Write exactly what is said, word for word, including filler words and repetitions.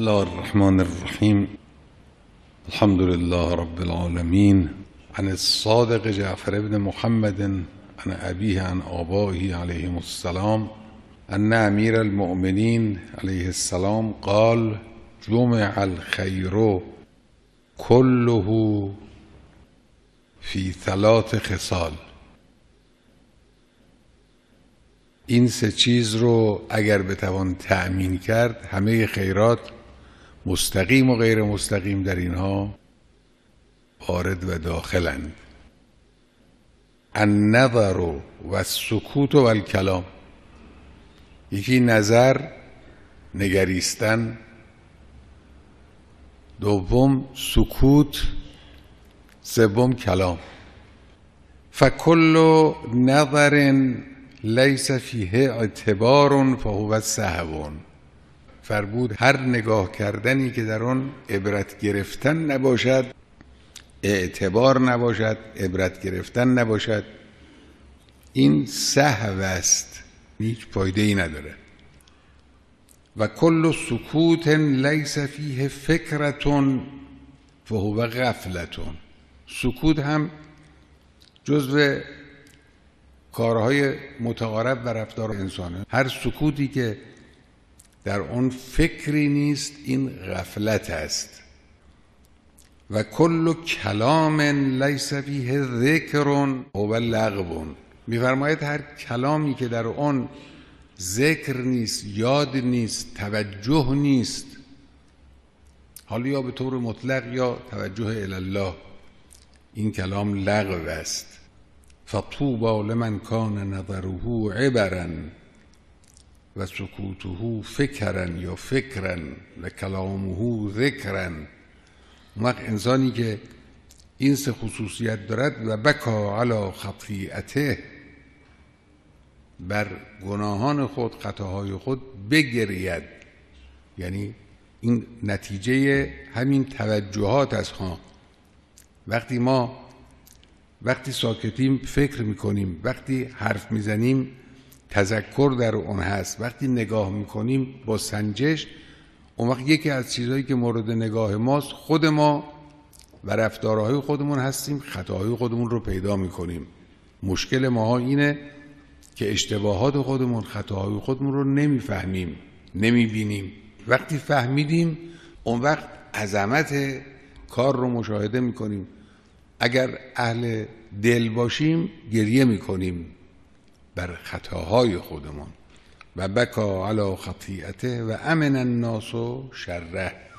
الله الرحمن الرحیم. الحمد لله رب العالمین. عن الصادق جعفر بن محمد عن ابیه عن آبائه علیهم السلام ان امیر المؤمنین علیه السلام قال جمع الخیر كله فی ثلاث خصال. این سه چیز رو اگر بتوان تأمین کرد، همه خیرات مستقیم و غیر مستقیم در اینها وارد و داخلند. النظر و السکوت و الکلام. یکی نظر، نگریستن. دوم سکوت. سوم کلام. فکل نظر لیس فیه اعتبار فهو سهو. فرمود هر نگاه کردنی که در آن عبرت گرفتن نباشد، اعتبار نباشد، عبرت گرفتن نباشد، این سهو است، هیچ فایده ای نداره. و کل سکوت لیس فیه فکرة فهو غفلة. سکوت هم جزو کارهای متقارب و رفتار انسانه. هر سکوتی که در آن فکری نیست، این غفلت است. و کل کلام لیس فیه ذکر هو لغو. می‌فرماید هر کلامی که در آن ذکر نیست، یاد نیست، توجه نیست، حالا یا به طور مطلق یا توجه الی الله، این کلام لغو است. فطوبی لمن کان نظره عبرا و سکوته فکرا یا فکرا و کلامه ذکرا. اون وقت انسانی که این سه خصوصیت دارد و بکا علی خطیئته، بر گناهان خود، خطاهای خود بگرید، یعنی این نتیجه همین توجهات است. ها وقتی ما وقتی ساکتیم فکر میکنیم، وقتی حرف میزنیم تذکر در اون هست، وقتی نگاه میکنیم با سنجش، اون وقت یکی از چیزهایی که مورد نگاه ماست خود ما و رفتارهای خودمون هستیم، خطاهای خودمون رو پیدا میکنیم. مشکل ماها اینه که اشتباهات خودمون، خطاهای خودمون رو نمیفهمیم، نمیبینیم. وقتی فهمیدیم اون وقت عظمت کار رو مشاهده میکنیم. اگر اهل دل باشیم گریه میکنیم بر خطاهای خودمون. و بکا علی خطیئته و امن الناس شره.